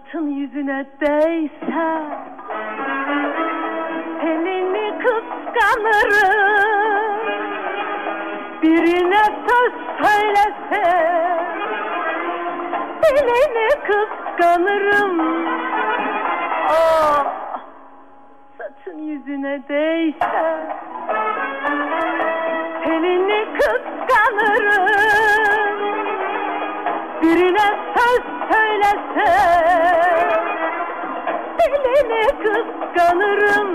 saçın yüzüne değse elini kıskanırım. Birine söz söylese elini kıskanırım. Saçın yüzüne değse elini kıskanırım. Birine söz söylese elini kıskanırım.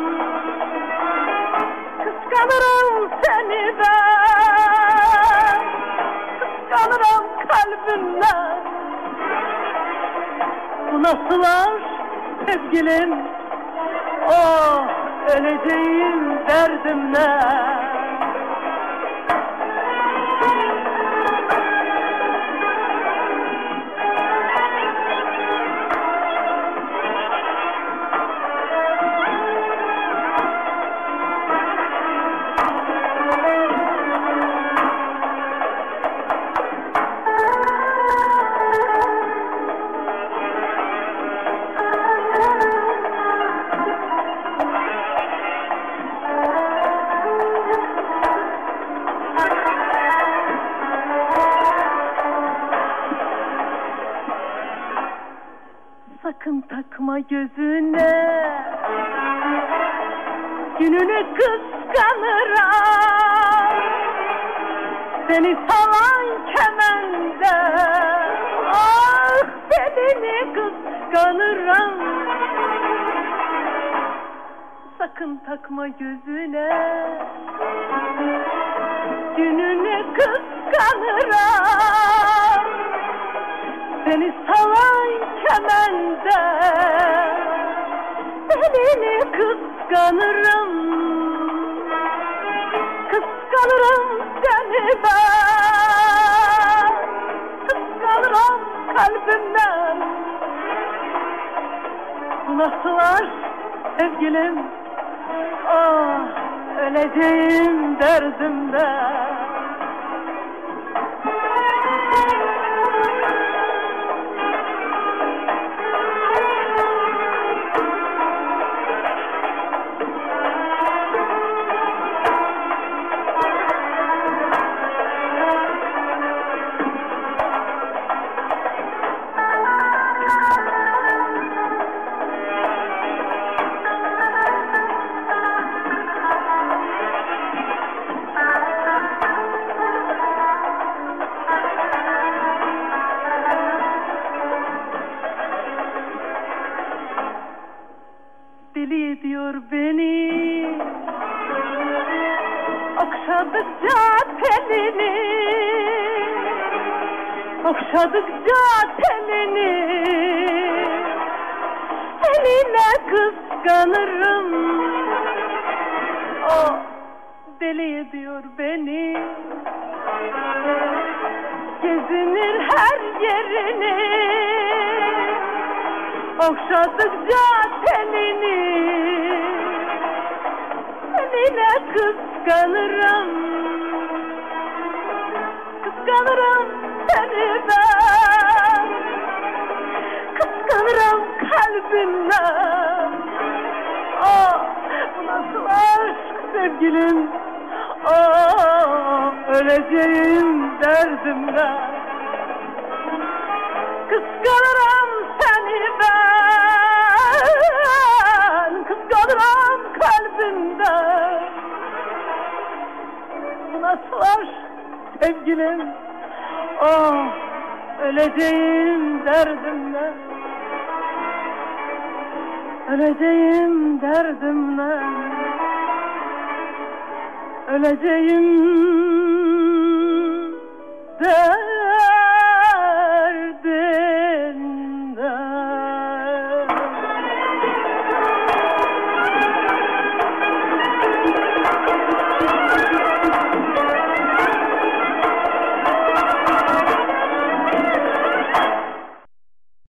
Kıskanırım seni ben, kıskanırım kalbimden. Bu nasıl aşk sevgilim, öleceğim derdimden. Sakın takma gözüne, gününü kıskanırım. Seni salan kemende, belini kıskanırım. Sakın takma gözüne, gününü kıskanırım. Seni salan kemende belini kıskanırım. Kıskanırım seni ben, kıskanırım kalbimden. Bu nasıl aşk sevgilim, öleceğim derdimden. Deli ediyor beni okşadıkça telini, okşadıkça telini. Eline kıskanırım. Deli ediyor beni, gezinir her yerini, okşadıkça tenini. Eline kıskanırım, kıskanırım seni ben, kıskanırım kalbimden. Bu nasıl aşk sevgilim, öleceğim derdimden. Kıskanırım seni ben, kıskanırım kalbimden. Bu nasıl aşk sevgilim, öleceğim derdimden. Öleceğim derdimden. Öleceğim